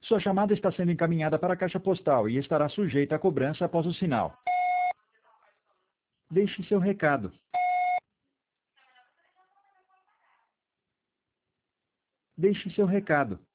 Sua chamada está sendo encaminhada para a caixa postal e estará sujeita a cobrança após o sinal. Deixe seu recado. Deixe seu recado.